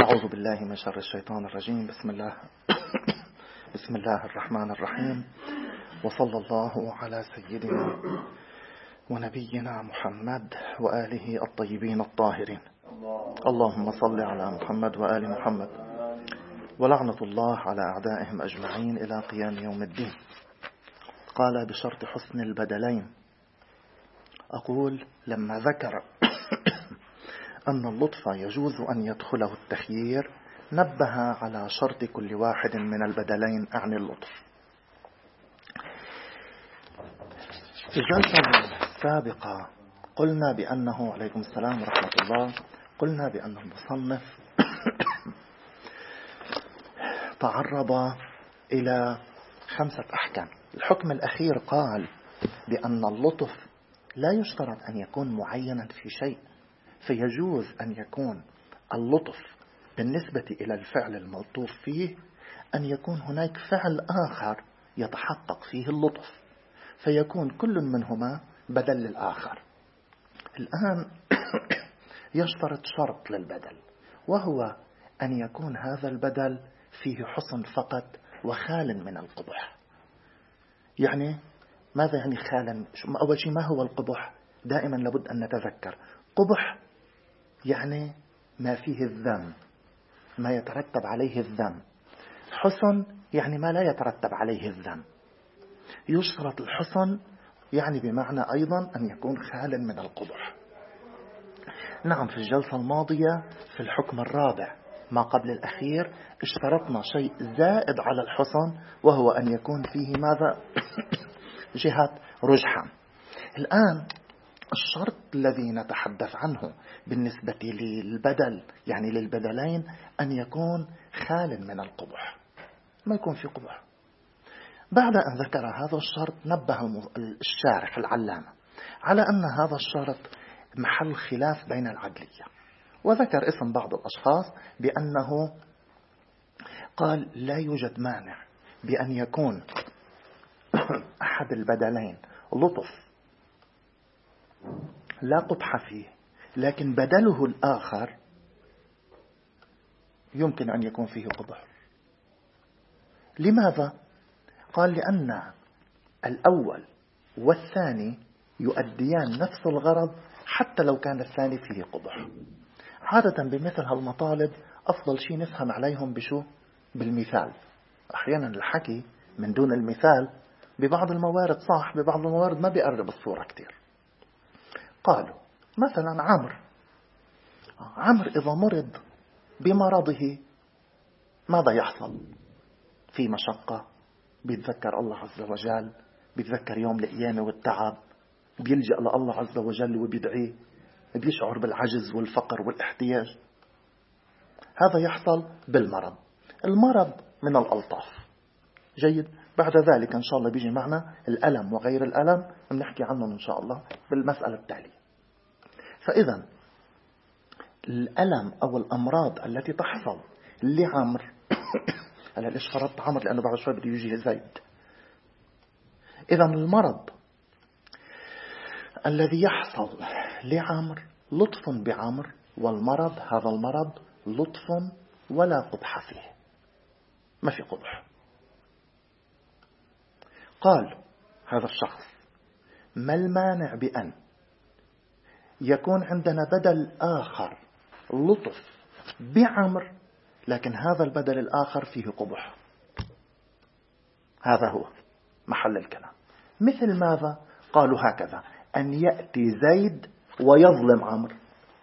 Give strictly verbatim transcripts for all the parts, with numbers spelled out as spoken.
أعوذ بالله من شر الشيطان الرجيم. بسم الله بسم الله الرحمن الرحيم، وصلى الله على سيدنا ونبينا محمد وآله الطيبين الطاهرين. اللهم صل على محمد وآل محمد، ولعنة الله على أعدائهم أجمعين إلى قيام يوم الدين. قال بشرط حسن البدلين. أقول لما ذكر أن اللطف يجوز أن يدخله التخيير، نبه على شرط كل واحد من البدلين عن اللطف. في الجلسة السابقة قلنا بأنه عليكم السلام ورحمة الله قلنا بأن المصنف تعرض إلى خمسة أحكام. الحكم الأخير قال بأن اللطف لا يشترط أن يكون معينا في شيء، فيجوز أن يكون اللطف بالنسبة إلى الفعل الملطوف فيه أن يكون هناك فعل آخر يتحقق فيه اللطف، فيكون كل منهما بدل للآخر. الآن يشترط شرط للبدل، وهو أن يكون هذا البدل فيه حسن فقط وخال من القبح. يعني ماذا يعني خالا؟ أول شيء، ما هو القبح؟ دائما لابد أن نتذكر قبح يعني ما فيه الذم، ما يترتب عليه الذم. حسن يعني ما لا يترتب عليه الذم. يشترط الحسن يعني بمعنى أيضا أن يكون خالا من القبح. نعم، في الجلسة الماضية في الحكم الرابع ما قبل الأخير اشترطنا شيء زائد على الحسن، وهو أن يكون فيه ماذا؟ جهة رجحة. الآن الشرط الذي نتحدث عنه بالنسبة للبدل يعني للبدلين أن يكون خال من القبح، ما يكون في قبح. بعد أن ذكر هذا الشرط نبه الشارح العلامة على أن هذا الشرط محل خلاف بين العدلية، وذكر اسم بعض الأشخاص بأنه قال لا يوجد مانع بأن يكون أحد البدلين لطف لا قبح فيه، لكن بدله الآخر يمكن أن يكون فيه قبح. لماذا؟ قال لأن الأول والثاني يؤديان نفس الغرض حتى لو كان الثاني فيه قبح. عادة بمثل هالمطالب أفضل شيء نفهم عليهم بشو؟ بالمثال. أحيانا الحكي من دون المثال ببعض الموارد صح، ببعض الموارد ما بيقرب الصورة كتير. قالوا مثلا عمرو عمرو إذا مرض بمرضه ماذا يحصل؟ في مشقة، بيتذكر الله عز وجل، بيتذكر يوم القيامة والتعب، بيلجأ لله عز وجل وبيدعيه، بيشعر بالعجز والفقر والاحتياج. هذا يحصل بالمرض. المرض من الألطاف. جيد. بعد ذلك إن شاء الله بيجي معنا الألم وغير الألم، بنحكي عنهم إن شاء الله بالمسألة التالية. فإذا الألم أو الأمراض التي تحصل لعمر أنا ليش فرضت عمر؟ لأنه بعد شوي بده يجي زيد. إذا المرض الذي يحصل لعمر لطف بعمر، والمرض هذا المرض لطف ولا قبح فيه، ما في قبح. قال هذا الشخص ما المانع بأن يكون عندنا بدل آخر لطف بعمر، لكن هذا البدل الآخر فيه قبح؟ هذا هو محل الكلام. مثل ماذا؟ قالوا هكذا: أن يأتي زيد ويظلم عمرو.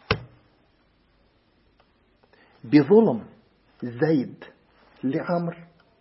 بظلم زيد لعمرو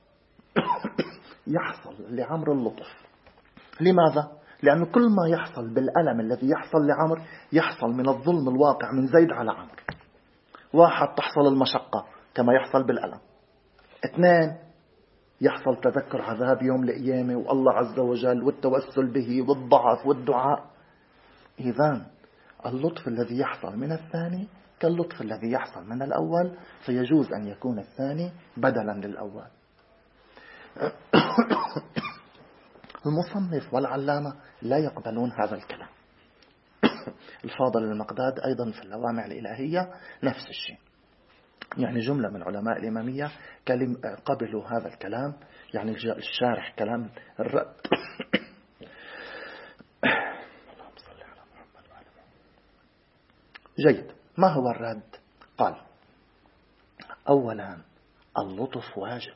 يحصل لعمرو اللطف. لماذا؟ لأنه كل ما يحصل بالألم الذي يحصل لعمرو يحصل من الظلم الواقع من زيد على عمرو. واحد، تحصل المشقة كما يحصل بالألم. اثنين، يحصل تذكر عذاب يوم القيامة والله عز وجل والتوسل به والضعف والدعاء. إذن اللطف الذي يحصل من الثاني كاللطف الذي يحصل من الأول، فيجوز أن يكون الثاني بدلا للأول. المصنف والعلامة لا يقبلون هذا الكلام. الفاضل المقداد أيضا في اللوامع الإلهية نفس الشيء. يعني جملة من علماء الإمامية قبلوا هذا الكلام، يعني الشارح كلام الرد. جيد. ما هو الرد؟ قال: أولا اللطف واجب،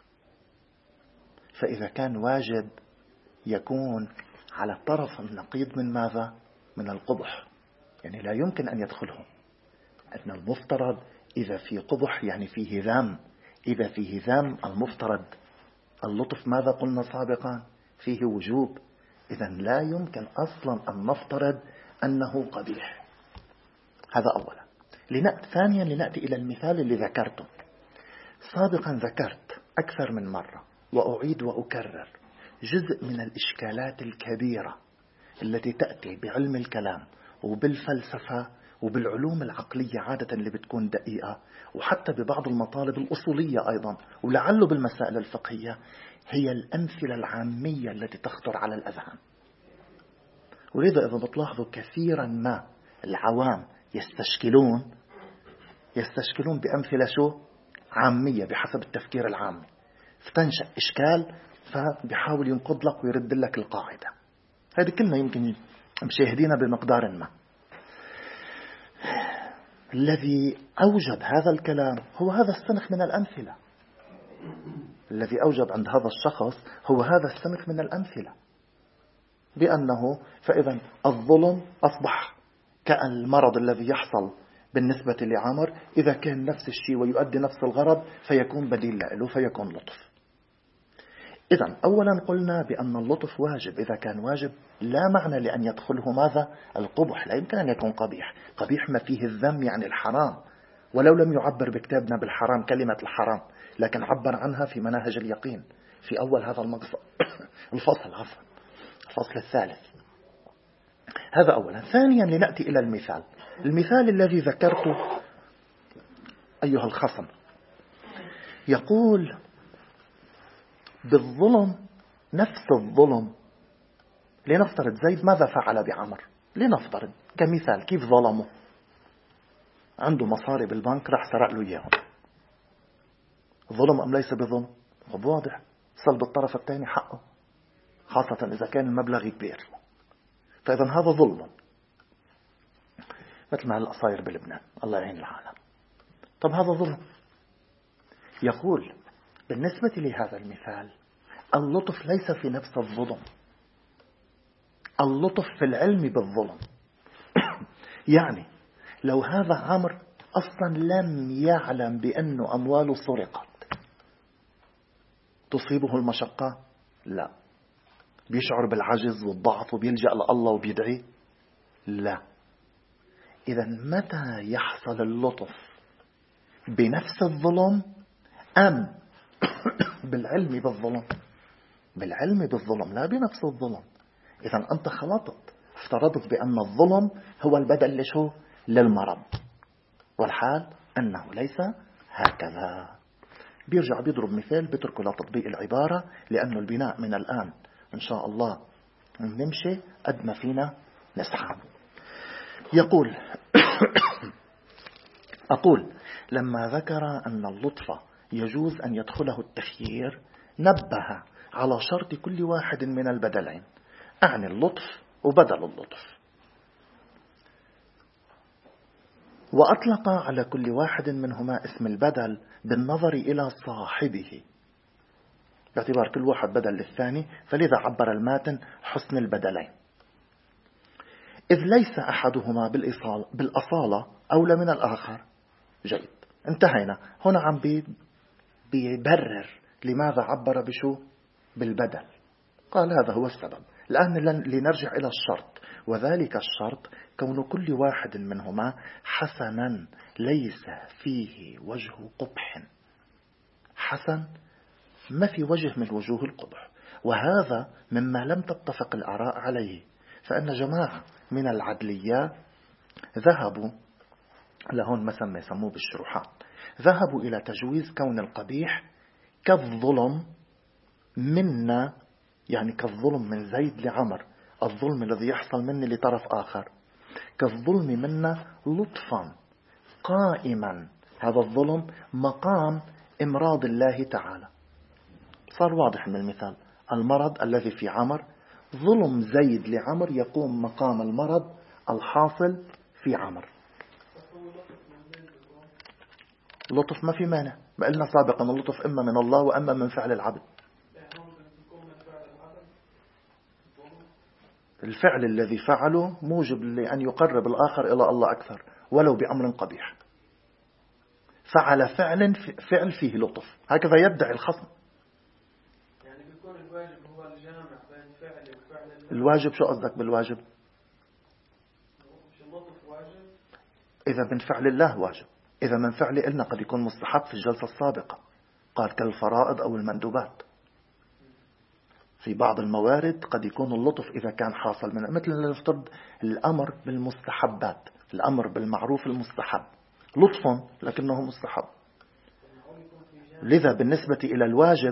فإذا كان واجب يكون على الطرف النقيض من ماذا؟ من القبح، يعني لا يمكن أن يدخله. أن المفترض إذا في قبح يعني فيه ذم، إذا فيه ذم المفترض اللطف ماذا قلنا سابقا؟ فيه وجوب. إذا لا يمكن أصلا أن نفترض أنه قبيح. هذا أولا. لنأتي ثانيا لنأتي إلى المثال اللي ذكرته سابقا. ذكرت أكثر من مرة وأعيد وأكرر جزء من الإشكالات الكبيرة التي تأتي بعلم الكلام وبالفلسفة وبالعلوم العقلية عادة اللي بتكون دقيقة، وحتى ببعض المطالب الأصولية أيضا، ولعله بالمسائل الفقهية، هي الأمثلة العامية التي تخطر على الأذهان. ولذا إذا بتلاحظوا كثيرا ما العوام يستشكلون يستشكلون بأمثلة شو؟ عامية بحسب التفكير العامي، فتنشأ إشكال فبيحاول ينقض لك ويرد لك القاعدة. هذه كلنا يمكن مشاهدين بمقدار ما. الذي أوجد هذا الكلام هو هذا السنخ من الأمثلة. الذي أوجد عند هذا الشخص هو هذا السنخ من الأمثلة، بأنه فإذا الظلم أصبح كالمرض الذي يحصل بالنسبة لعمر، إذا كان نفس الشيء ويؤدي نفس الغرض فيكون بديل له فيكون لطف. إذن أولا قلنا بأن اللطف واجب. إذا كان واجب لا معنى لأن يدخله ماذا؟ القبح. لا يمكن أن يكون قبيح. قبيح ما فيه الذم يعني الحرام، ولو لم يعبر بكتابنا بالحرام كلمة الحرام، لكن عبر عنها في مناهج اليقين في أول هذا المقصد الفصل عفوا الفصل الثالث. هذا أولا. ثانيا لنأتي إلى المثال. المثال الذي ذكرته أيها الخصم يقول بالظلم، نفس الظلم. لنفترض زيد ماذا فعل بعمر، لنفترض كمثال كيف ظلمه. عنده مصاري بالبنك راح سرق له إياهم. ظلم أم ليس بظلم؟ واضح، سلب الطرف الثاني حقه، خاصة إذا كان المبلغ كبير. فإذا هذا ظلم، مثل ما هلأ صاير بلبنان، الله يعين العالم. طب هذا ظلم. يقول بالنسبة لهذا المثال اللطف ليس في نفس الظلم، اللطف في العلم بالظلم. يعني لو هذا عمر أصلا لم يعلم بأن أمواله سرقت تصيبه المشقة؟ لا. بيشعر بالعجز والضعف وبيلجأ لله وبيدعي؟ لا. إذا متى يحصل اللطف؟ بنفس الظلم أم بالعلم بالظلم؟ بالعلم بالظلم لا بنفس الظلم. إذا أنت خلطت، افترضت بأن الظلم هو البدل لشو؟ للمرض، والحال أنه ليس هكذا. بيرجع بيضرب مثال بتركه لتطبيق العبارة، لأنه البناء من الآن إن شاء الله نمشي قد ما فينا نسحب. يقول أقول لما ذكر أن اللطف يجوز أن يدخله التخيير نبه على شرط كل واحد من البدلين، أعني اللطف وبدل اللطف، وأطلق على كل واحد منهما اسم البدل بالنظر إلى صاحبه، باعتبار كل واحد بدل للثاني، فلذا عبر الماتن حسن البدلين، إذ ليس أحدهما بالأصالة أولى من الآخر. جيد، انتهينا. هنا عم بيبرر لماذا عبر بشو؟ بالبدل. قال هذا هو السبب. الآن لنرجع إلى الشرط، وذلك الشرط كون كل واحد منهما حسنا ليس فيه وجه قبح. حسن ما في وجه من وجوه القبح، وهذا مما لم تتفق الآراء عليه. فأن جماعة من العدليات ذهبوا لهون مثلا يسموه بالشروحات، ذهبوا إلى تجويز كون القبيح كالظلم منا، يعني كالظلم من زيد لعمر، الظلم الذي يحصل مني لطرف آخر، كالظلم منا لطفا قائما هذا الظلم مقام إمراض الله تعالى. صار واضح من المثال، المرض الذي في عمر، ظلم زيد لعمر يقوم مقام المرض الحاصل في عمر. اللطف ما في مانع، ما قلنا سابقا اللطف إما من الله وإما من فعل العبد. الفعل الذي فعله موجب لأن يقرب الآخر إلى الله أكثر ولو بأمر قبيح. فعل فعل فعل فيه لطف، هكذا يدعي الخصم. يعني بيكون الواجب هو الجامع بين فعل وفعل الله. الواجب شو قصدك بالواجب؟ مش اللطف واجب؟ إذا من فعل الله واجب، إذا من فعل إلنا قد يكون مستحب في الجلسة السابقة، قال كالفرائض أو المندوبات. في بعض الموارد قد يكون اللطف إذا كان حاصل منه، مثل نفترض الأمر بالمستحبات، الأمر بالمعروف المستحب لطف لكنه مستحب. لذا بالنسبة إلى الواجب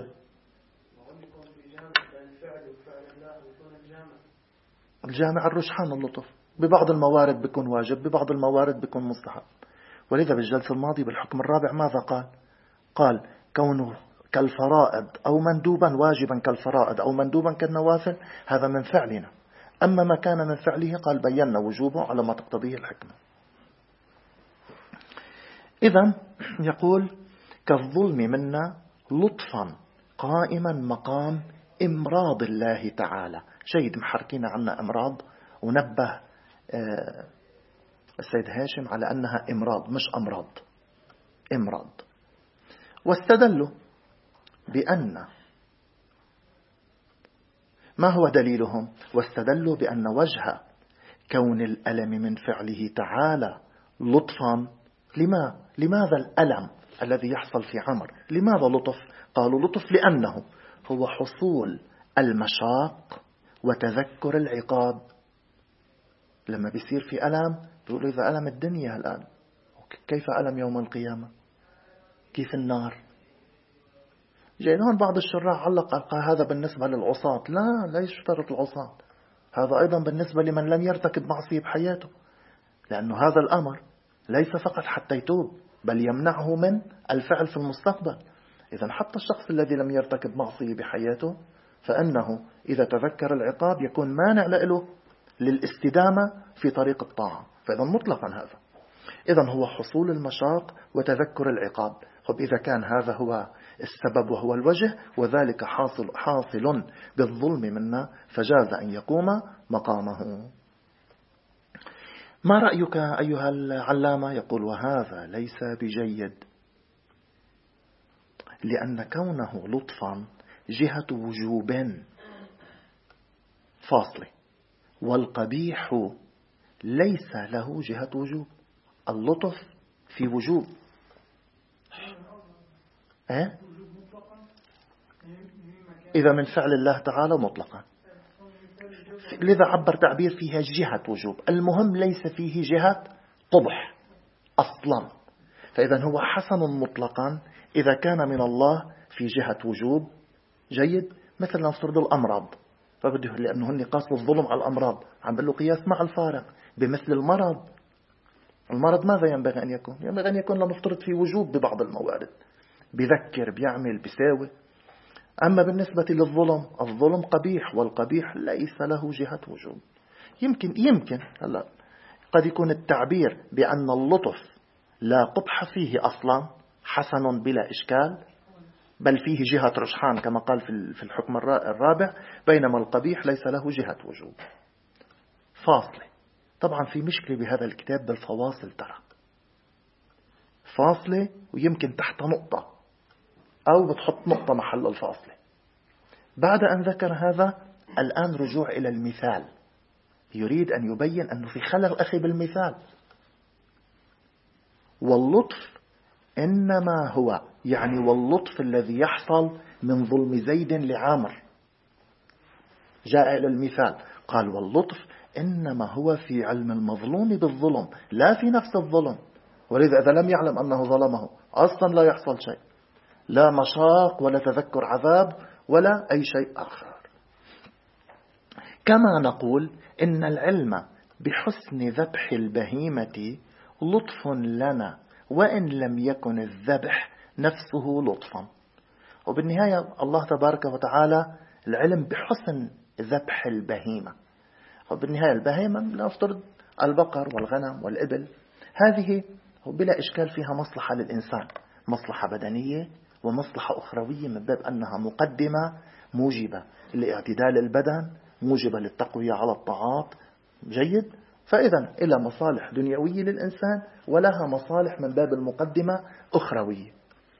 الجامع الرجحان اللطف، ببعض الموارد بيكون واجب، ببعض الموارد بيكون مستحب. ولذا بالجلسة الماضية بالحكم الرابع ماذا قال؟ قال كونه كالفرائض أو مندوبا، واجبا كالفرائض أو مندوبا كالنوافل، هذا من فعلنا. أما ما كان من فعله قال بينا وجوبه على ما تقتضيه الحكمة. إذن يقول كالظلم منا لطفا قائما مقام إمراض الله تعالى. شيد محركين عنا إمراض، ونبه السيد هاشم على أنها إمراض مش أمراض، إمراض. واستدلوا بأن، ما هو دليلهم؟ واستدلوا بأن وجه كون الألم من فعله تعالى لطفا، لما لماذا الألم الذي يحصل في عمر لماذا لطف؟ قالوا لطف لأنه هو حصول المشاق وتذكر العقاب. لما بيصير في ألم بيقولوا إذا ألم الدنيا الآن، كيف ألم يوم القيامة؟ كيف النار؟ جايلون بعض الشراح علق قال هذا بالنسبة للعصاة. لا، لا يشترط العصاة، هذا أيضا بالنسبة لمن لم يرتكب معصية بحياته، لأنه هذا الأمر ليس فقط حتى يتوب بل يمنعه من الفعل في المستقبل. إذن حتى الشخص الذي لم يرتكب معصية بحياته فإنه إذا تذكر العقاب يكون مانع له للاستدامة في طريق الطاعة، فإذا مطلقا هذا. إذن هو حصول المشاق وتذكر العقاب. طب إذا كان هذا هو السبب وهو الوجه وذلك حاصل, حاصل بالظلم منا، فجاز أن يقوم مقامه. ما رأيك أيها العلامة؟ يقول وهذا ليس بجيد، لأن كونه لطفا جهة وجوب فاصلة، والقبيح ليس له جهة وجوب. اللطف في وجوب أه؟ إذا من فعل الله تعالى مطلقا، لذا عبر تعبير فيها جهة وجوب. المهم ليس فيه جهة قبح أصلا، فإذا هو حسن مطلقا إذا كان من الله في جهة وجوب جيد. مثل نفترض الأمراض، فبده لأنه هن قاسوا الظلم على الأمراض، عم بقول له قياس مع الفارق. بمثل المرض، المرض ماذا ينبغي أن يكون؟ ينبغي أن يكون لنفترض في وجوب ببعض الموارد، بذكر بيعمل بيساوي. أما بالنسبة للظلم، الظلم قبيح، والقبيح ليس له جهة وجوب. يمكن يمكن هلا قد يكون التعبير بأن اللطف لا قبح فيه أصلا حسن بلا إشكال، بل فيه جهة رجحان كما قال في الحكم الرابع، بينما القبيح ليس له جهة وجوب. فاصلة. طبعا في مشكلة بهذا الكتاب بالفواصل، ترى فاصلة ويمكن تحت نقطة أو بتحط نقطة محل الفاصلة. بعد أن ذكر هذا الآن رجوع إلى المثال، يريد أن يبين أنه في خلل أخي بالمثال. واللطف إنما هو يعني واللطف الذي يحصل من ظلم زيد لعامر. جاء إلى المثال قال واللطف إنما هو في علم المظلوم بالظلم لا في نفس الظلم، ولذا إذا لم يعلم أنه ظلمه أصلا لا يحصل شيء، لا مشاق ولا تذكر عذاب ولا أي شيء آخر. كما نقول إن العلم بحسن ذبح البهيمة لطف لنا وإن لم يكن الذبح نفسه لطفا. وبالنهاية الله تبارك وتعالى العلم بحسن ذبح البهيمة. وبالنهاية البهيمة نفترض البقر والغنم والإبل، هذه بلا إشكال فيها مصلحة للإنسان، مصلحة بدنية ومصلحة أخروية، من باب أنها مقدمة موجبة لاعتدال البدن، موجبة للتقوية على الطاعات. جيد. فإذا إلى مصالح دنيوية للإنسان ولها مصالح من باب المقدمة أخروية.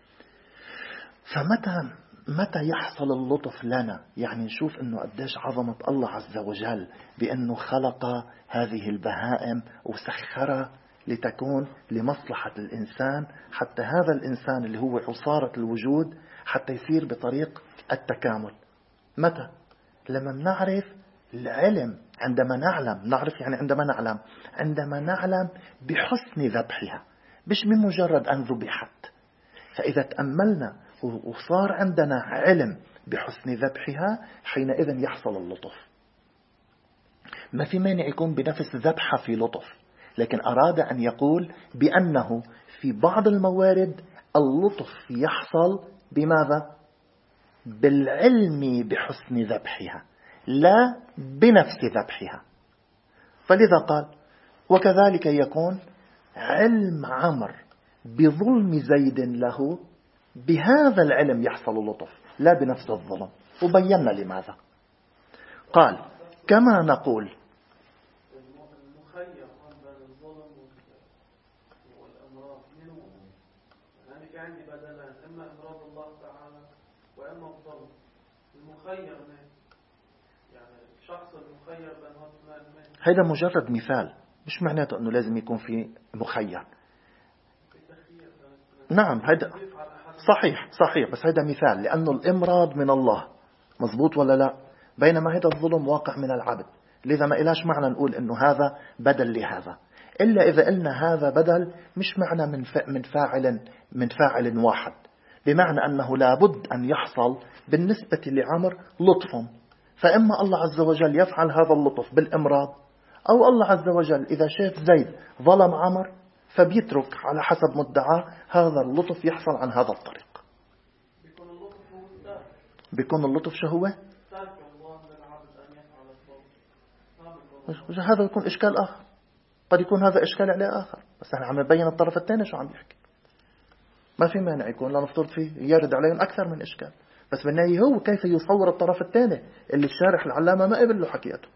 فمتى متى يحصل اللطف لنا؟ يعني نشوف أنه قديش عظمة الله عز وجل بأنه خلق هذه البهائم وسخرها لتكون لمصلحة الإنسان، حتى هذا الإنسان اللي هو عصارة الوجود حتى يصير بطريق التكامل. متى؟ لما نعرف العلم، عندما نعلم، نعرف يعني عندما نعلم عندما نعلم بحسن ذبحها، مش من مجرد أن ذبحت. فإذا تأملنا وصار عندنا علم بحسن ذبحها، حينئذ يحصل اللطف. ما في مانع يكون بنفس ذبحها في لطف، لكن أراد أن يقول بأنه في بعض الموارد اللطف يحصل بماذا؟ بالعلم بحسن ذبحها لا بنفس ذبحها. فلذا قال وكذلك يكون علم عمر بظلم زيد له، بهذا العلم يحصل اللطف لا بنفس الظلم. وبينا لماذا. قال كما نقول المخير بين الظلم والأمراض منه، يعني في عندي بدلان، إما إمراض الله تعالى وإما الظلم. المخير من يعني الشخص المخير بين هذا هذا مجرد مثال، مش معناته أنه لازم يكون في مخير. نعم هذا صحيح صحيح، بس هذا مثال لأنه الإمراض من الله، مزبوط ولا لا؟ بينما هذا الظلم واقع من العبد. لذا ما إلاش معنى نقول أنه هذا بدل لهذا، إلا إذا قلنا هذا بدل مش معنى من من فاعل من فاعل واحد، بمعنى أنه لابد أن يحصل بالنسبة لعمر لطف، فإما الله عز وجل يفعل هذا اللطف بالإمراض، أو الله عز وجل إذا شاف زيد ظلم عمر فبيترك على حسب مدعاه هذا اللطف يحصل عن هذا الطريق. بيكون اللطف هو التارك. بيكون اللطف شو هو؟ تارك الله للعبد أن يفعل الظلم. هذا يكون إشكال آخر، قد يكون هذا إشكال عليه آخر، بس احنا عم نبين الطرف الثاني شو عم يحكي. ما في مانع يكون لا نفترض فيه يرد عليهم أكثر من إشكال، بس بالنهاية هو كيف يصور الطرف الثاني اللي الشارح العلامة ما قبل له حكيته.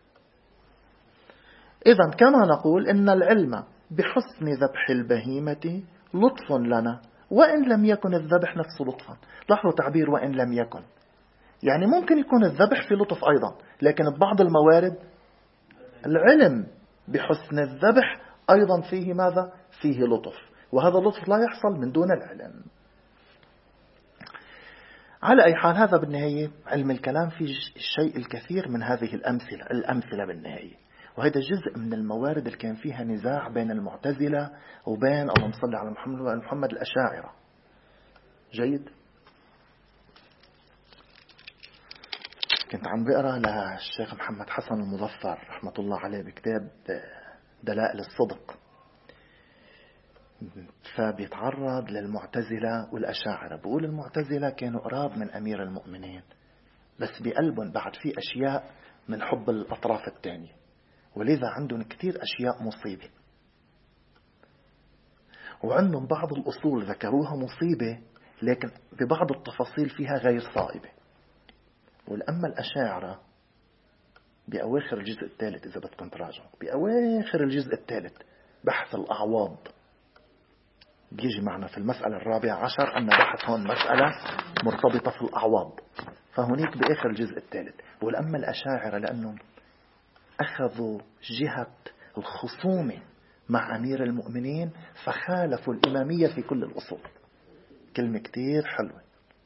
إذن كما نقول إن العلم بحسن ذبح البهيمة لطف لنا وإن لم يكن الذبح نفسه لطفا. لاحظوا تعبير وإن لم يكن، يعني ممكن يكون الذبح في لطف أيضا، لكن ببعض الموارد العلم بحسن الذبح أيضا فيه ماذا؟ فيه لطف، وهذا اللطف لا يحصل من دون العلم. على أي حال هذا بالنهاية علم الكلام فيه الشيء الكثير من هذه الأمثلة الأمثلة بالنهاية، وهذا جزء من الموارد اللي كان فيها نزاع بين المعتزلة وبين اللهم صل على محمد وعلى محمد الأشاعرة. جيد. كنت عم بقرأ للشيخ محمد حسن المظفر رحمة الله عليه بكتاب دلائل الصدق، فبيتعرض للمعتزلة والأشاعرة. بقول المعتزلة كانوا قراب من أمير المؤمنين، بس بقلبهم بعد في أشياء من حب الأطراف الثانية، ولذا عندهم كتير أشياء مصيبة، وعندهم بعض الأصول ذكروها مصيبة لكن ببعض التفاصيل فيها غير صائبة. والأما الأشاعرة بأواخر الجزء الثالث، إذا بدكم تراجعوا بأواخر الجزء الثالث بحث الأعواض، بيجي معنا في المسألة الرابعة عشر أن بحث هون مسألة مرتبطة في الأعواض، فهناك بآخر الجزء الثالث. والأما الأشاعرة لأنهم أخذوا جهة الخصومة مع أمير المؤمنين فخالفوا الإمامية في كل الأصول. كلمة كتير حلوة.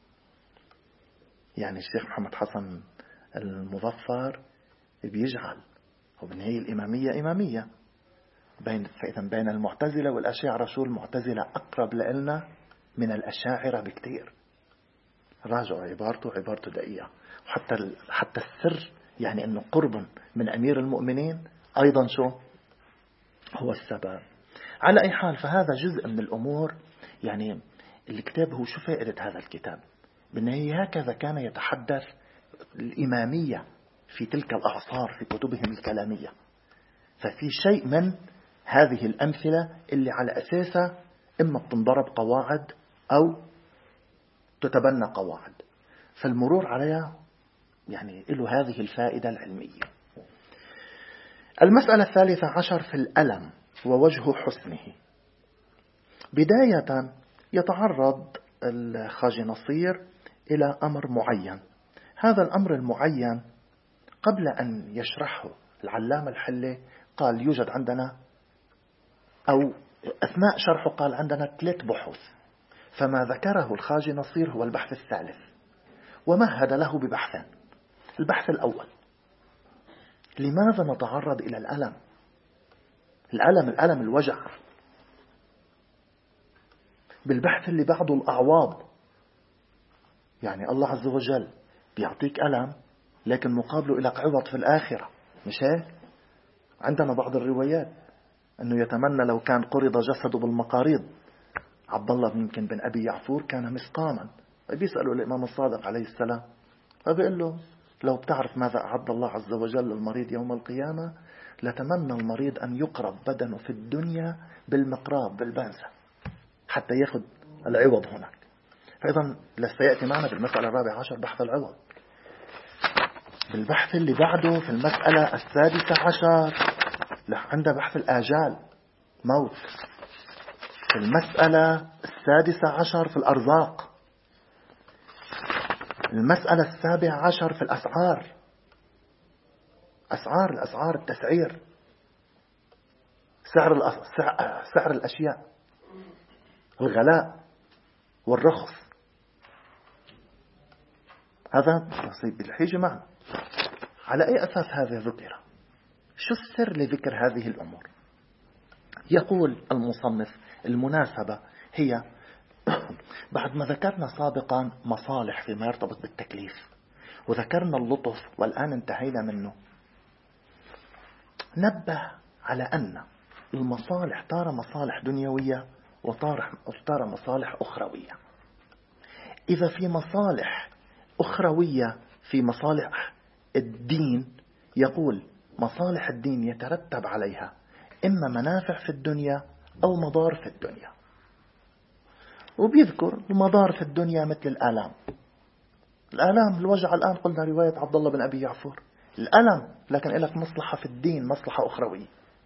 يعني الشيخ محمد حسن المظفر بيجعل وبالنهاية الإمامية إمامية بين فإذا بين المعتزلة والأشاعرة. شو المعتزلة أقرب لنا من الأشاعرة بكتير. راجعوا عبارته عبارته دقيقة، وحتى حتى السر يعني أنه قرب من أمير المؤمنين أيضا شو هو السبب. على أي حال، فهذا جزء من الأمور. يعني الكتاب هو شو فائدة هذا الكتاب؟ بالنهاية هكذا كان يتحدث الإمامية في تلك الأعصار في كتبهم الكلامية. ففي شيء من هذه الأمثلة اللي على أساسها إما بتنضرب قواعد أو تتبنى قواعد، فالمرور عليها يعني له هذه الفائدة العلمية. المسألة الثالثة عشر في الألم ووجه حسنه. بداية يتعرض الخواجة نصير إلى أمر معين. هذا الأمر المعين قبل أن يشرحه العلامة الحلي قال يوجد عندنا، أو أثناء شرحه قال عندنا ثلاث بحوث، فما ذكره الخواجة نصير هو البحث الثالث، ومهد له ببحثين. البحث الأول: لماذا نتعرض إلى الألم؟ الألم الألم الوجع. بالبحث اللي بعده الأعواض، يعني الله عز وجل بيعطيك ألم لكن مقابله لك عوض في الآخرة، مش هيك؟ عندنا بعض الروايات أنه يتمنى لو كان قرض جسده بالمقاريض. عبد الله يمكن بن أبي يعفور كان مسقاما، بيسأله الإمام الصادق عليه السلام، فبيقول له لو بتعرف ماذا أعد الله عز وجل للمريض يوم القيامة لتمنى المريض أن يقرب بدنه في الدنيا بالمقراب بالبنزة حتى يأخذ العوض هناك. فإذا لسيأتي معنا بالمسألة الرابعة عشر بحث العوض. بالبحث اللي بعده في المسألة السادسة عشر عند بحث الآجال موت. في المسألة السادسة عشر في الأرزاق. المسألة السابعة عشر في الأسعار، أسعار الأسعار التسعير، سعر سعر الأشياء، الغلاء والرخص. هذا نصيب بالحيجة معنا. على أي أساس هذا ذكر؟ شو السر لذكر هذه الأمور؟ يقول المصنف المناسبة هي بعد ما ذكرنا سابقا مصالح فيما يرتبط بالتكليف، وذكرنا اللطف والآن انتهينا منه، نبه على أن المصالح ترى مصالح دنيوية وترى مصالح أخروية. إذا في مصالح أخروية في مصالح الدين، يقول مصالح الدين يترتب عليها إما منافع في الدنيا أو مضار في الدنيا. وبيذكر المضار في الدنيا مثل الآلام. الآلام الوجع الآن قلنا رواية عبد الله بن أبي يعفور الألم، لكن لك مصلحة في الدين، مصلحة أخروية.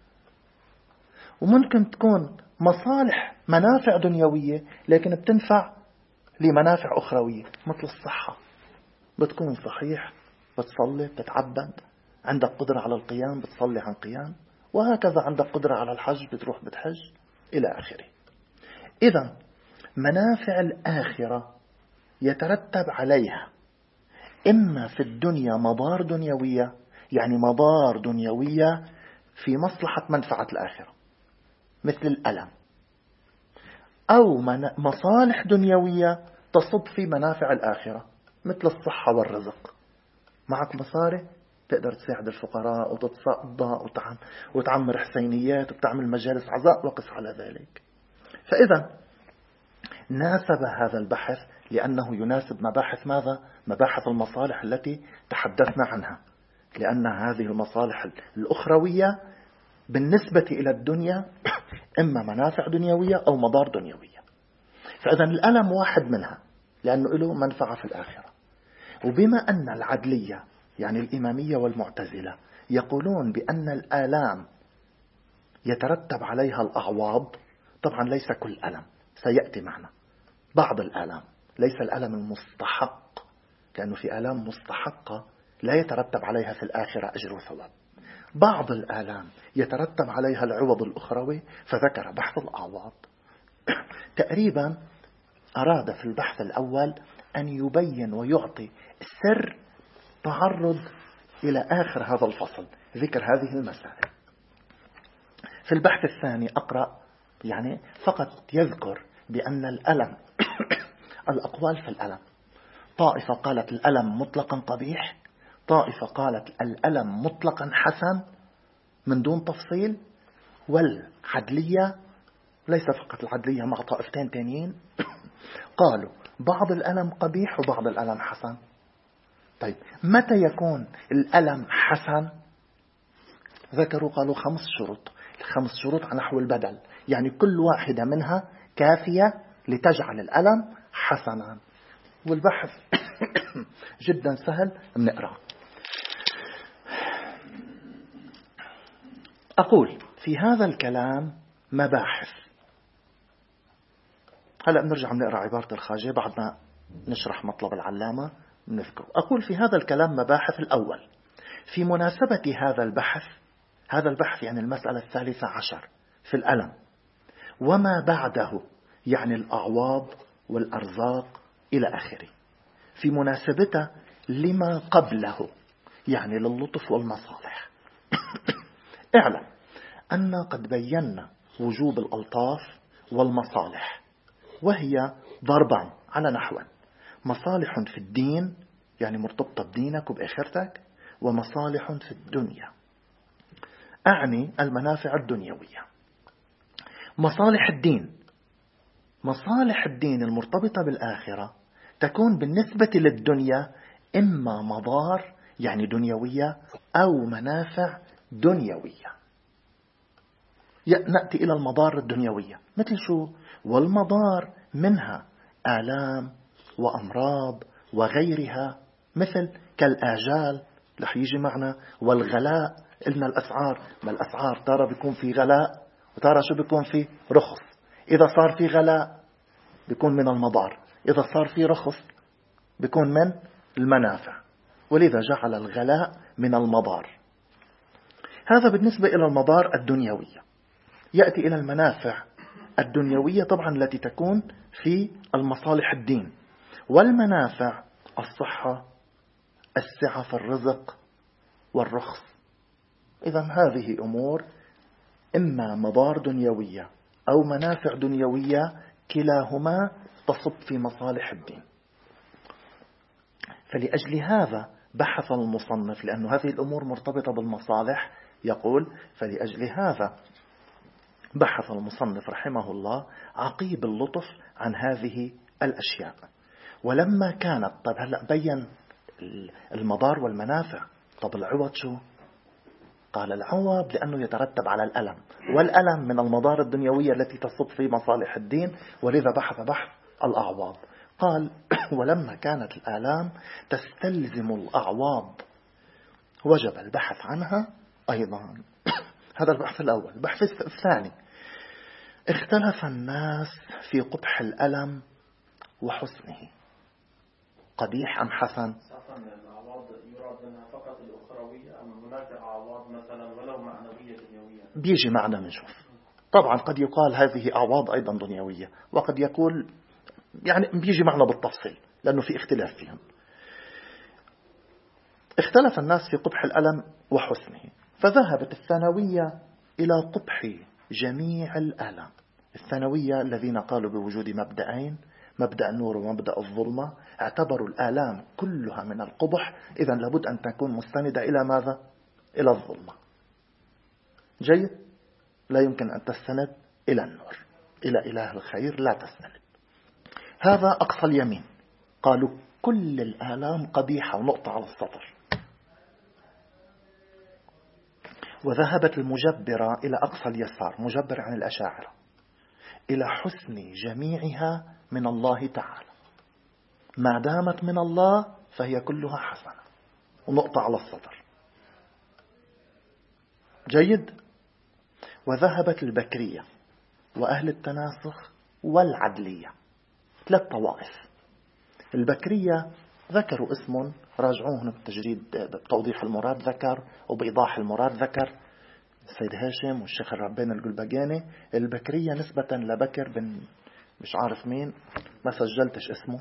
وممكن تكون مصالح منافع دنيوية لكن بتنفع لمنافع أخروية، مثل الصحة، بتكون صحيح بتصلي بتتعبد، عندك قدرة على القيام بتصلي عن قيام، وهكذا عندك قدرة على الحج بتروح بتحج إلى آخره. إذا منافع الآخرة يترتب عليها إما في الدنيا مضار دنيوية، يعني مضار دنيوية في مصلحة منفعة الآخرة مثل الألم، أو مصالح دنيوية تصب في منافع الآخرة مثل الصحة والرزق. معك مصاري تقدر تساعد الفقراء وتتصدق وتعمر حسينيات وتعمل مجالس عزاء وقس على ذلك. فإذا ناسب هذا البحث لأنه يناسب مباحث ماذا؟ مباحث المصالح التي تحدثنا عنها، لأن هذه المصالح الأخروية بالنسبة إلى الدنيا إما منافع دنيوية أو مضار دنيوية. فإذا الألم واحد منها لأنه له منفعة في الآخرة. وبما أن العدلية يعني الإمامية والمعتزلة يقولون بأن الآلام يترتب عليها الأعواض، طبعا ليس كل ألم، سيأتي معنا بعض الآلام، ليس الألم المستحق، لأنه في آلام مستحقة لا يترتب عليها في الآخرة أجر وثواب. بعض الآلام يترتب عليها العوض الأخروي، فذكر بحث الأعواض. تقريبا أراد في البحث الأول أن يبين ويعطي سر تعرض إلى آخر هذا الفصل، ذكر هذه المسائل. في البحث الثاني أقرأ يعني فقط يذكر بأن الألم الأقوال في الألم، طائفة قالت الألم مطلقا قبيح، طائفة قالت الألم مطلقا حسن من دون تفصيل، والعدلية ليس فقط العدلية مع طائفتين تانيين. قالوا بعض الألم قبيح وبعض الألم حسن. طيب متى يكون الألم حسن؟ ذكروا قالوا خمس شروط. الخمس شروط على نحو البدل، يعني كل واحدة منها كافية لتجعل الألم حسنا. والبحث جدا سهل، نقرأ. أقول في هذا الكلام مباحث. هلأ بنرجع بنقرأ عبارة الخواجة بعد ما نشرح مطلب العلامة نذكر. أقول في هذا الكلام مباحث. الأول في مناسبة هذا البحث، هذا البحث يعني المسألة الثالثة عشر في الألم، وما بعده يعني الأعواض والأرزاق إلى آخره، في مناسبته لما قبله يعني للطف والمصالح. اعلم أن قد بينا وجوب الألطاف والمصالح، وهي ضربان على نحو مصالح في الدين يعني مرتبطة بدينك وبآخرتك، ومصالح في الدنيا أعني المنافع الدنيوية. مصالح الدين، مصالح الدين المرتبطة بالآخرة تكون بالنسبة للدنيا إما مضار يعني دنيوية أو منافع دنيوية. نأتي إلى المضار الدنيوية مثل شو؟ والمضار منها آلام وأمراض وغيرها، مثل كالآجال رح يجي معنا، والغلاء. إلنا الأسعار، ما الأسعار ترى بيكون في غلاء وترى شو بيكون في رخص. إذا صار في غلاء بيكون من المضار، إذا صار في رخص بيكون من المنافع، ولذا جعل الغلاء من المضار. هذا بالنسبة إلى المضار الدنيوية. يأتي إلى المنافع الدنيوية طبعا التي تكون في المصالح الدين. والمنافع الصحة، السعة في الرزق والرخص. إذا هذه أمور إما مضار دنيوية أو منافع دنيوية، كلاهما تصب في مصالح الدين. فلأجل هذا بحث المصنف، لأن هذه الأمور مرتبطة بالمصالح، يقول فلأجل هذا بحث المصنف رحمه الله عقيب اللطف عن هذه الأشياء. ولما كانت، طب هلأ بين المضار والمنافع، طب العوض شو؟ قال العوض لأنه يترتب على الألم، والألم من المضار الدنيوية التي تصب في مصالح الدين، ولذا بحث بحث الأعواض. قال ولما كانت الآلام تستلزم الأعواض وجب البحث عنها أيضا. هذا البحث الأول. البحث الثاني اختلف الناس في قبح الألم وحسنه، قبيح أم حسن؟ الأعواض يراد منها فقط الأخروية أم هناك أعواض مثلا ولو معنوية دنيوية؟ بيجي معنا بنشوف. طبعا قد يقال هذه أعواض أيضا دنيوية، وقد يقول يعني بيجي معنا بالتفصيل لأنه في اختلاف فيهم. اختلف الناس في قبح الألم وحسنه، فذهبت الثانوية إلى قبح جميع الألم. الثانوية الذين قالوا بوجود مبدأين، مبدأ النور ومبدأ الظلمة، اعتبروا الآلام كلها من القبح، إذن لابد أن تكون مستندة إلى ماذا؟ إلى الظلمة. جيد؟ لا يمكن أن تستند إلى النور، إلى إله الخير لا تستند. هذا أقصى اليمين، قالوا كل الآلام قبيحة ونقطة على السطر. وذهبت المجبرة إلى أقصى اليسار، مجبر عن الأشاعرة، إلى حسن جميعها من الله تعالى، ما دامت من الله فهي كلها حسنة ونقطة على السطر. جيد؟ وذهبت البكرية وأهل التناسخ والعدلية، ثلاث طوائف. البكرية ذكروا اسم، راجعوه هنا بالتجريد بتوضيح المراد ذكر، وبإيضاح المراد ذكر السيد هاشم والشيخ الرباني القلبجاني. البكرية نسبة لبكر بن مش عارف مين، ما سجلتش اسمه،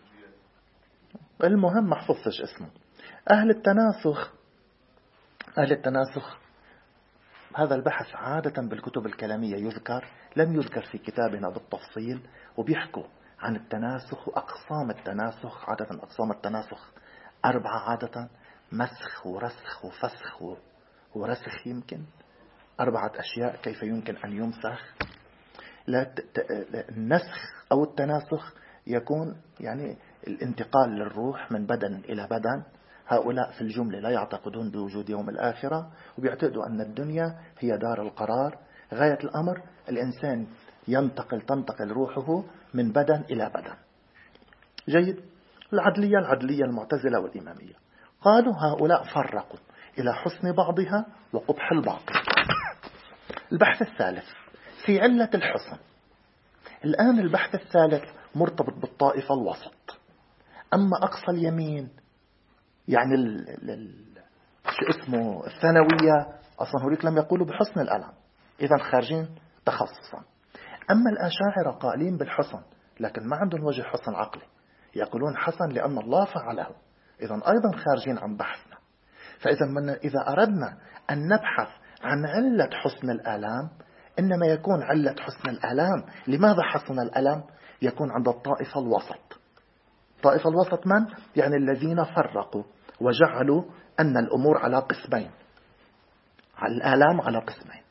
المهم ما حفظتش اسمه. أهل التناسخ، أهل التناسخ هذا البحث عادة بالكتب الكلامية يذكر، لم يذكر في كتابنا بالتفصيل، وبيحكوا عن التناسخ وأقسام التناسخ. عادة أقسام التناسخ أربعة عادة، مسخ ورسخ وفسخ ورسخ، يمكن أربعة أشياء كيف يمكن أن يمسخ. لا النسخ أو التناسخ يكون يعني الانتقال للروح من بدن إلى بدن. هؤلاء في الجملة لا يعتقدون بوجود يوم الآخرة، وبيعتقدوا أن الدنيا هي دار القرار. غاية الأمر الإنسان ينتقل تنتقل روحه من بدن إلى بدن. جيد. العدلية العدلية المعتزلة والإمامية قالوا هؤلاء فرقوا إلى حسن بعضها وقبح الباقي. البحث الثالث في علة الحسن. الآن البحث الثالث مرتبط بالطائفة الوسط. أما أقصى اليمين يعني ال ال شو اسمه الثانوية أصلا هوريك لم يقولوا بحسن الألم، إذا خارجين تخصصا. أما الأشاعرة قائلين بالحسن لكن ما عندهم وجه حسن عقلي، يقولون حسن لأن الله فعله، إذا أيضا خارجين عن بحثنا. فإذا من إذا أردنا أن نبحث عن علة حسن الآلام إنما يكون علة حسن الآلام. لماذا حسن الألم؟ يكون عند الطائفة الوسط. الطائفة الوسط من؟ يعني الذين فرقوا وجعلوا أن الأمور على قسمين، الآلام على قسمين.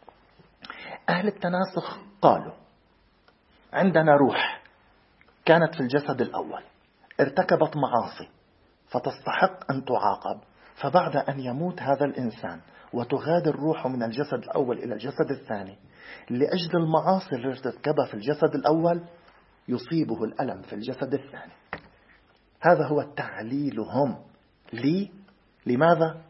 أهل التناسخ قالوا عندنا روح كانت في الجسد الأول ارتكبت معاصي فتستحق أن تعاقب، فبعد أن يموت هذا الإنسان وتغادر روحه من الجسد الأول إلى الجسد الثاني لأجل المعاصي التي ارتكبها في الجسد الأول يصيبه الألم في الجسد الثاني. هذا هو تعليلهم لي لماذا؟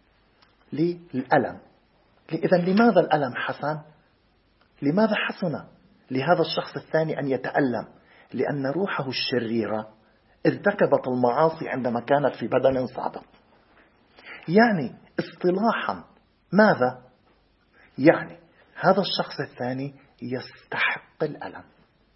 للألم. إذن لماذا الألم حسن؟ لماذا حسن لهذا الشخص الثاني أن يتألم؟ لأن روحه الشريرة ارتكبت المعاصي عندما كانت في بدن سابق. يعني اصطلاحا ماذا؟ يعني هذا الشخص الثاني يستحق الألم.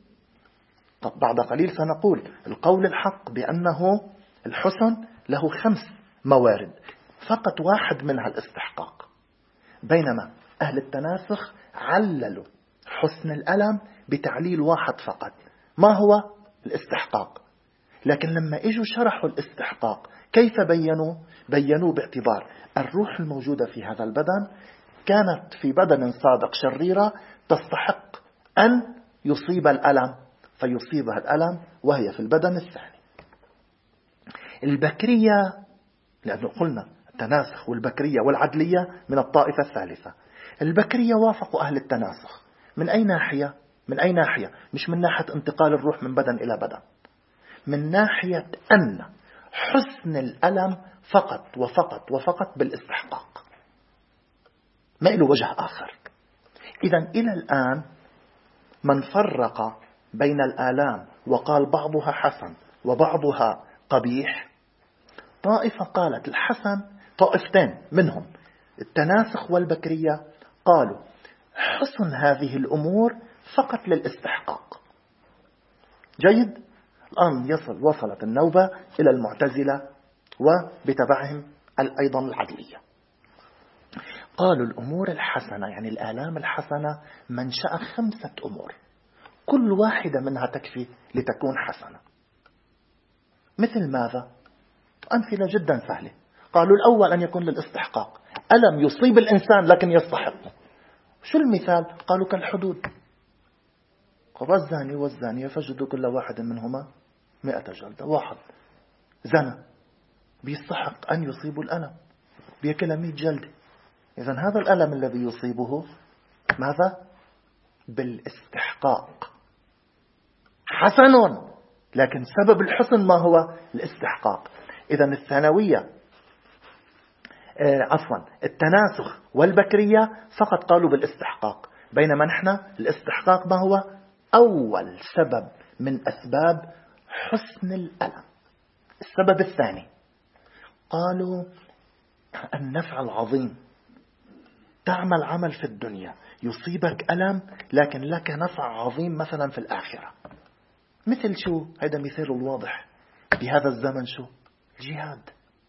طب بعد قليل سنقول القول الحق بأنه الحسن له خمس موارد فقط واحد منها الاستحقاق، بينما أهل التناسخ عللوا حسن الألم بتعليل واحد فقط، ما هو؟ الاستحقاق. لكن لما اجوا شرحوا الاستحقاق كيف بينوا؟ بينوا باعتبار الروح الموجودة في هذا البدن كانت في بدن سابق شريرة تستحق أن يصيب الألم، فيصيبها الألم وهي في البدن الثاني. البكرية، لأنه قلنا التناسخ والبكرية والعدلية من الطائفة الثالثة. البكرية وافقوا أهل التناسخ من أي ناحية؟ من أي ناحية؟ مش من ناحية انتقال الروح من بدن إلى بدن، من ناحية أن حسن الألم فقط وفقط وفقط بالاستحقاق، ما له وجه آخر. إذن إلى الآن من فرق بين الآلام وقال بعضها حسن وبعضها قبيح، طائفة قالت الحسن، طائفتين منهم التناسخ والبكرية قالوا حسن هذه الأمور فقط للاستحقاق. جيد. الآن يصل وصلت النوبة إلى المعتزلة وبتبعهم أيضا العدلية. قالوا الأمور الحسنة يعني الآلام الحسنة منشأ خمسة أمور كل واحدة منها تكفي لتكون حسنة. مثل ماذا؟ أمثلة جدا سهلة. قالوا الأول أن يكون للاستحقاق، ألم يصيب الإنسان لكن يستحق. شو المثال؟ قالوا كالحدود، قال الزاني والزانية فجدوا كل واحد منهما مئة جلدة. واحد زنى بيستحق أن يصيب الألم، بيأكل مئة جلدة. إذن هذا الألم الذي يصيبه ماذا؟ بالاستحقاق، حسن، لكن سبب الحسن ما هو؟ الاستحقاق. إذن الثانوية آه عفوا التناسخ والبكرية فقط قالوا بالاستحقاق، بينما نحن الاستحقاق ما هو؟ أول سبب من أسباب حسن الألم. السبب الثاني قالوا النفع العظيم، تعمل عمل في الدنيا يصيبك ألم لكن لك نفع عظيم مثلا في الآخرة. مثل شو؟ هذا مثال الواضح بهذا الزمن. شو؟ الجهاد.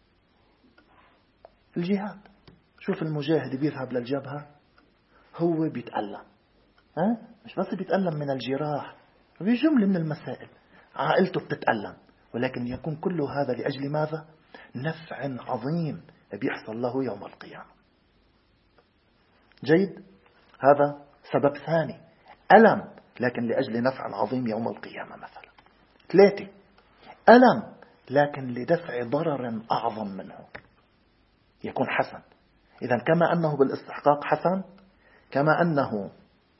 الجهاد شوف المجاهد بيذهب للجبهة هو بيتألم، ها؟ مش بس بيتألم من الجراح، في جملة من المسائل عائلته بتتألم، ولكن يكون كل هذا لأجل ماذا؟ نفع عظيم بيحصل له يوم القيامة. جيد. هذا سبب ثاني، ألم لكن لأجل نفع عظيم يوم القيامة مثلا. ثلاثة، ألم لكن لدفع ضرر أعظم منه يكون حسن. إذا كما أنه بالاستحقاق حسن، كما أنه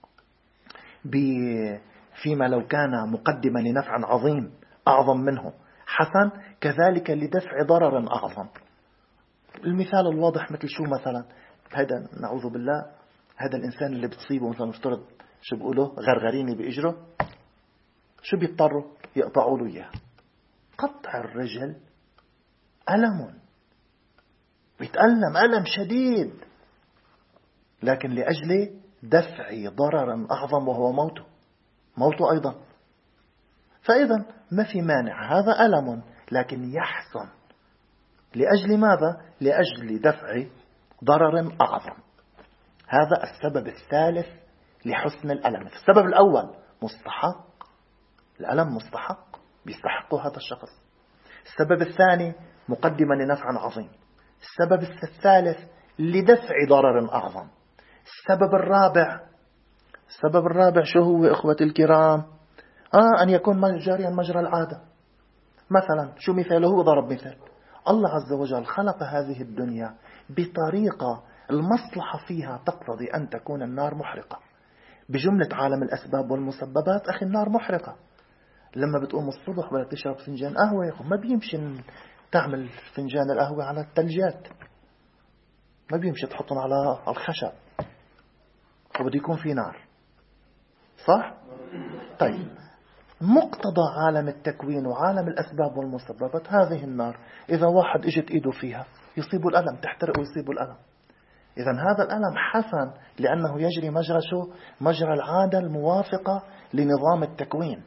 فيما لو كان مقدما لنفع عظيم أعظم منه حسن، كذلك لدفع ضرر أعظم. المثال الواضح مثل شو مثلا؟ هذا نعوذ بالله، هذا الإنسان اللي بتصيبه مثلا نفترض شو بيقولوا غرغريني بإجره، شو بيضطروا يقطعوا له إياه؟ قطع الرجل ألم، بيتألم ألم شديد، لكن لأجل دفع ضرر أعظم وهو موته، موته أيضا. فإذا ما في مانع، هذا ألم لكن يحسن لأجل ماذا؟ لأجل دفع ضرر أعظم. هذا السبب الثالث لحسن الألم. السبب الأول مستحق، الألم مستحق، بيستحقه هذا الشخص. السبب الثاني مقدما لنفع عظيم. السبب الثالث لدفع ضرر أعظم. السبب الرابع، السبب الرابع شو هو إخوتي الكرام؟ آه أن يكون جاريا مجرى العادة. مثلا شو مثاله؟ هو ضرب مثال، الله عز وجل خلق هذه الدنيا بطريقة المصلحة فيها تقتضي أن تكون النار محرقة. بجملة عالم الأسباب والمسببات أخي النار محرقة. لما بتقوم الصبح بدك تشرب فنجان قهوة يا أخي، ما بيمشي تعمل فنجان القهوة على الثلجات، ما بيمشي تحطهم على الخشب، وبده يكون في نار، صح؟ طيب مقتضى عالم التكوين وعالم الأسباب والمسببات هذه النار إذا واحد اجت إيده فيها يصيب الألم، تحترق ويصيب الألم. إذا هذا الألم حسن لأنه يجري مجرى شو؟ مجرى العادة الموافقة لنظام التكوين.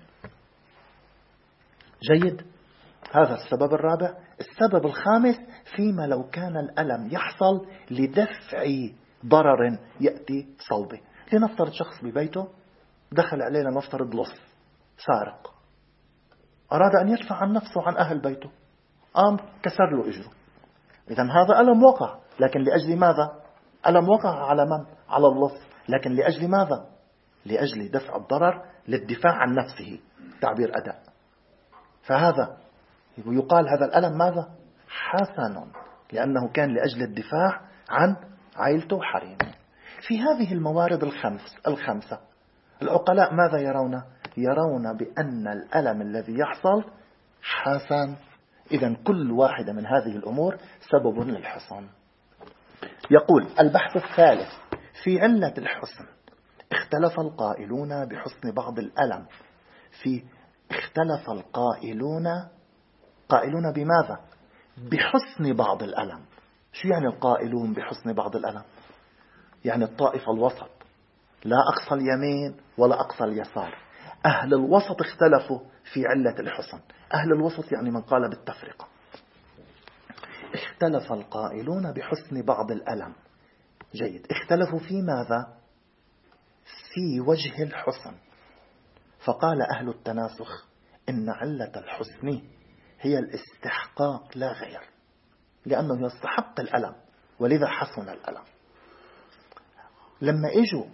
جيد، هذا السبب الرابع. السبب الخامس فيما لو كان الألم يحصل لدفع ضرر يأتي صلبه. لنفترض شخص ببيته دخل عليه لنفترض لص سارق، أراد أن يدفع عن نفسه عن أهل بيته، قام كسر له إجره. إذن هذا ألم وقع، لكن لأجل ماذا؟ ألم وقع على من؟ على اللص، لكن لأجل ماذا؟ لأجل دفع الضرر للدفاع عن نفسه، تعبير أداء. فهذا يقال هذا الألم ماذا؟ حسن، لأنه كان لأجل الدفاع عن عائلته وحريمه. في هذه الموارد الخمس الخمسة العقلاء ماذا يرون؟ يرون بأن الألم الذي يحصل حسن. إذن كل واحدة من هذه الأمور سبب للحسن. يقول البحث الثالث في علة الحسن. اختلف القائلون بحسن بعض الألم في اختلف القائلون قائلون بماذا؟ بحسن بعض الألم. شو يعني القائلون بحسن بعض الألم؟ يعني الطائفة الوسط، لا أقصى اليمين ولا أقصى اليسار. أهل الوسط اختلفوا في علة الحسن. أهل الوسط يعني من قال بالتفرقة. اختلف القائلون بحسن بعض الألم. جيد، اختلفوا في ماذا؟ في وجه الحسن. فقال أهل التناسخ إن علة الحسن هي الاستحقاق لا غير، لأنه يستحق الألم ولذا حسن الألم. لما اجوا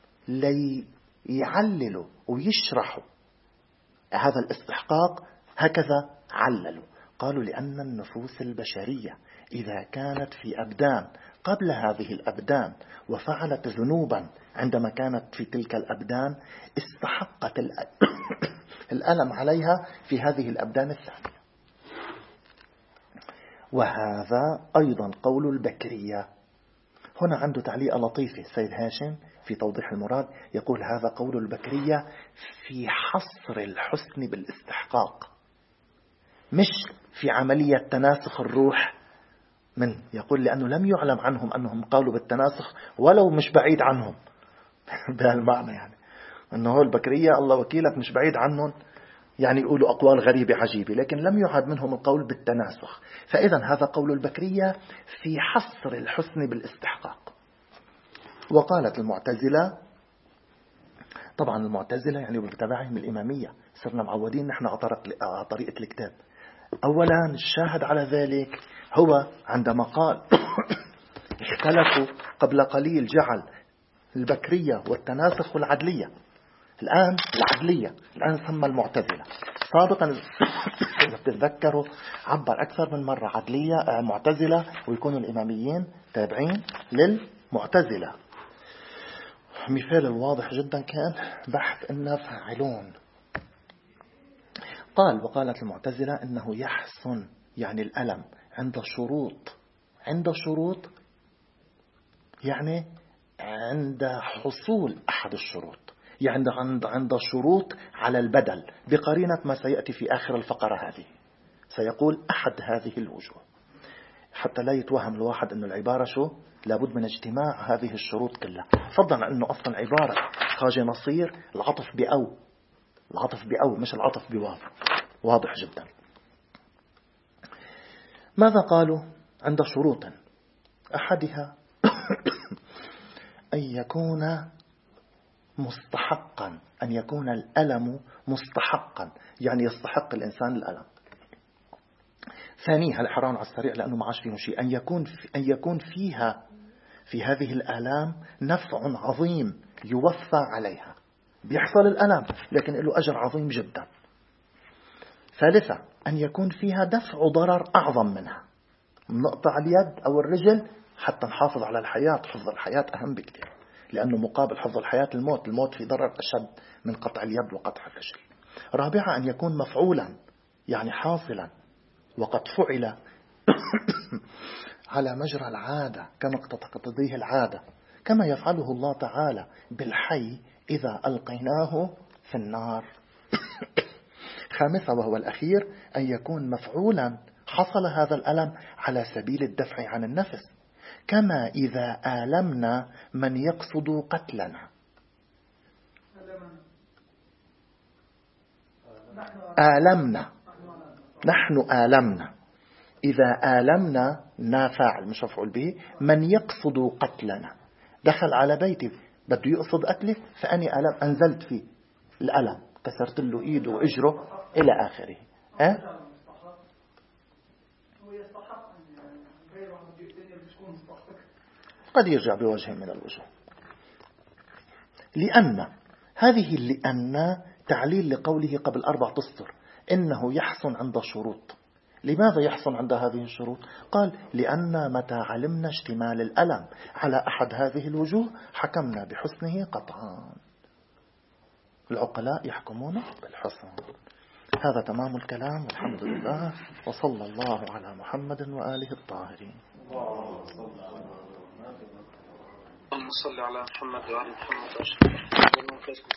ليعللوا ويشرحوا هذا الاستحقاق هكذا عللوا، قالوا لأن النفوس البشرية إذا كانت في أبدان قبل هذه الأبدان وفعلت ذنوبا عندما كانت في تلك الأبدان استحقت الألم عليها في هذه الأبدان الثانية. وهذا أيضا قول البكرية. هنا عنده تعليق لطيفة سيد هاشم في توضيح المراد، يقول هذا قول البكرية في حصر الحسن بالاستحقاق، مش في عملية تناسخ الروح من، يقول لأنه لم يعلم عنهم أنهم قالوا بالتناسخ ولو مش بعيد عنهم بهالمعنى، يعني أنه البكرية الله وكيلك مش بعيد عنهم، يعني يقولوا أقوال غريبة عجيبة، لكن لم يعد منهم القول بالتناسخ. فإذا هذا قول البكرية في حصر الحسن بالاستحقاق. وقالت المعتزلة، طبعا المعتزلة يعني بتبعهم الإمامية، صرنا معودين نحن على طريقة الكتاب. أولا الشاهد على ذلك هو عندما قال اختلفوا قبل قليل جعل البكرية والتناسخ والعدلية، الآن العدلية، الآن سمى المعتزلة. سابقا إذا تتذكروا عبر أكثر من مرة عدلية معتزلة، ويكونوا الإماميين تابعين للمعتزلة. مثال الواضح جدا كان بحث إن فاعلون. قال وقالت المعتزلة إنه يحسن يعني الألم عند شروط، عند شروط يعني عند حصول أحد الشروط، يعني عند عند شروط على البدل، بقرينة ما سيأتي في آخر الفقرة هذه. سيقول أحد هذه الوجوه، حتى لا يتوهم الواحد أن العبارة شو لابد من اجتماع هذه الشروط كلها، فضلا أنه أصلا عبارة خاجة نصير العطف بأو، العطف بأو مش العطف بواو، واضح جدا. ماذا قالوا؟ عند شروط أحدها أن يكون مستحقا، أن يكون الألم مستحقا، يعني يستحق الإنسان الألم. ثانيها الحرام على السريع لأنه ما عاش فيه شيء، أن يكون في أن يكون فيها في هذه الآلام نفع عظيم يوفى عليها، بيحصل الألم لكن له أجر عظيم جدا. ثالثا أن يكون فيها دفع ضرر أعظم منها، نقطع اليد أو الرجل حتى نحافظ على الحياة. حفظ الحياة أهم بكثير، لأنه مقابل حفظ الحياة الموت، الموت في ضرر أشد من قطع اليد وقطع الرجل. رابعا أن يكون مفعولا يعني حاصلا وقد فعل على مجرى العادة كما تقتضيه العادة، كما يفعله الله تعالى بالحي إذا ألقيناه في النار. خامسا وهو الأخير أن يكون مفعولا حصل هذا الألم على سبيل الدفع عن النفس، كما إذا آلمنا من يقصد قتلنا. آلمنا، نحن آلمنا، إذا آلمنا نافعل مش مفعول به، من يقصد قتلنا دخل على بيتي بده يقصد قتله فأني ألم أنزلت فيه الألم، كسرت له إيده وإجره إلى آخره. أه؟ قد يرجع بوجه من الوجوه، لأن هذه لأن تعليل لقوله قبل أربع أسطر إنه يحسن عند شروط. لماذا يحسن عند هذه الشروط؟ قال لأن متى علمنا اشتمال الألم على أحد هذه الوجوه حكمنا بحسنه قطعا. العقلاء يحكمون بالحسن. هذا تمام الكلام والحمد لله، وصلى الله على محمد وآله الطاهرين. اللهم صل على محمد وعلى محمد.